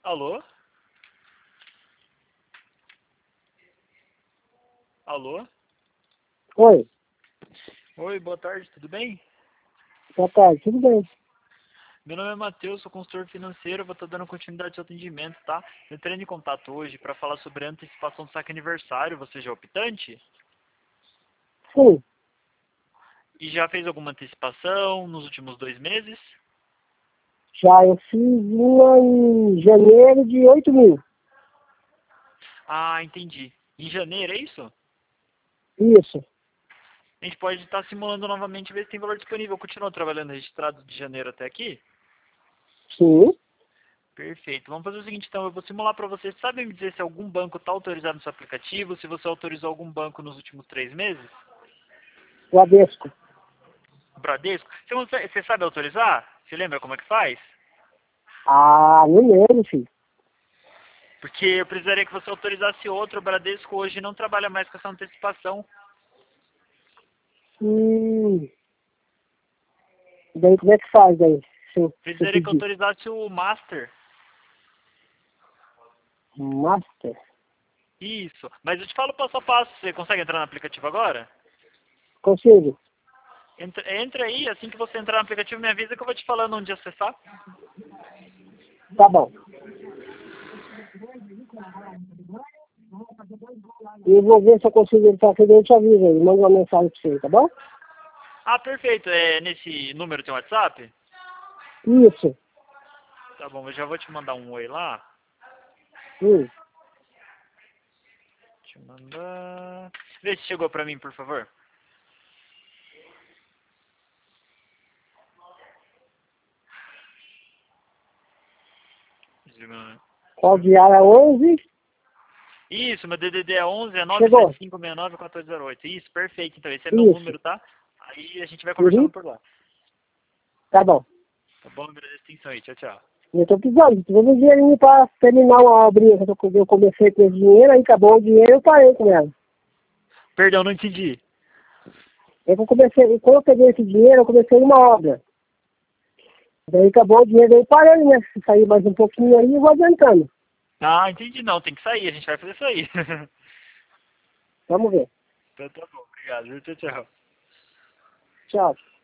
Alô? Alô? Oi, Oi, boa tarde, tudo bem? boa tarde, tudo bem? Meu nome é Matheus, sou consultor financeiro, vou estar dando continuidade ao seu atendimento, tá? Eu entrei em contato hoje para falar sobre a antecipação do saque aniversário, você já é optante? Sim, E já fez alguma antecipação nos últimos 2 meses? já eu fiz uma em janeiro de 8.000. Ah, entendi. Em janeiro, é isso? Isso, A gente pode estar simulando novamente e ver se tem valor disponível. Continua trabalhando registrado de janeiro até aqui? sim, Perfeito. Vamos fazer o seguinte, então. Eu vou simular para você. Sabe me dizer se algum banco está autorizado no seu aplicativo? Se você autorizou algum banco nos últimos 3 meses? Bradesco. Bradesco? Você sabe autorizar? Você lembra como é que faz? Ah, não lembro, filho. Porque eu precisaria que você autorizasse outro. O Bradesco hoje não trabalha mais com essa antecipação. Hum, daí como é que faz daí, se eu Precisaria que pedir? autorizasse o Master. Master? Isso. Mas eu te falo passo a passo. Você consegue entrar no aplicativo agora? Consigo? Entra aí. Assim que você entrar no aplicativo, me avisa que eu vou te falando onde acessar. Tá bom. Eu vou ver se eu consigo entrar aqui, daí eu te aviso aí, manda uma mensagem pra você, tá bom? Ah, perfeito. É nesse número tem WhatsApp? Isso, Tá bom, eu já vou te mandar um oi lá. hum, Deixa eu mandar. Vê se chegou pra mim, por favor. qual diária 11? Isso, meu DDD é 11, é Chegou, 97569-1408. Isso, perfeito. Então, esse é meu isso, número, tá? Aí a gente vai uhum, conversando por lá. tá bom. Tá bom? Agradeço a atenção aí. Tchau, tchau. Eu tô precisando, precisando de dinheirinho pra terminar uma obrinha que eu comecei com esse dinheiro, aí acabou o dinheiro eu parei com ela. Perdão, não entendi. Aí que eu comecei, quando eu peguei esse dinheiro, eu comecei uma obra. Daí acabou o dinheiro, aí eu parei, né? Se sair mais um pouquinho aí, eu vou adiantando. Ah, entendi. Não, tem que sair. A gente vai fazer isso aí. Vamos ver. Então tá bom. Obrigado. Tchau, tchau. Tchau.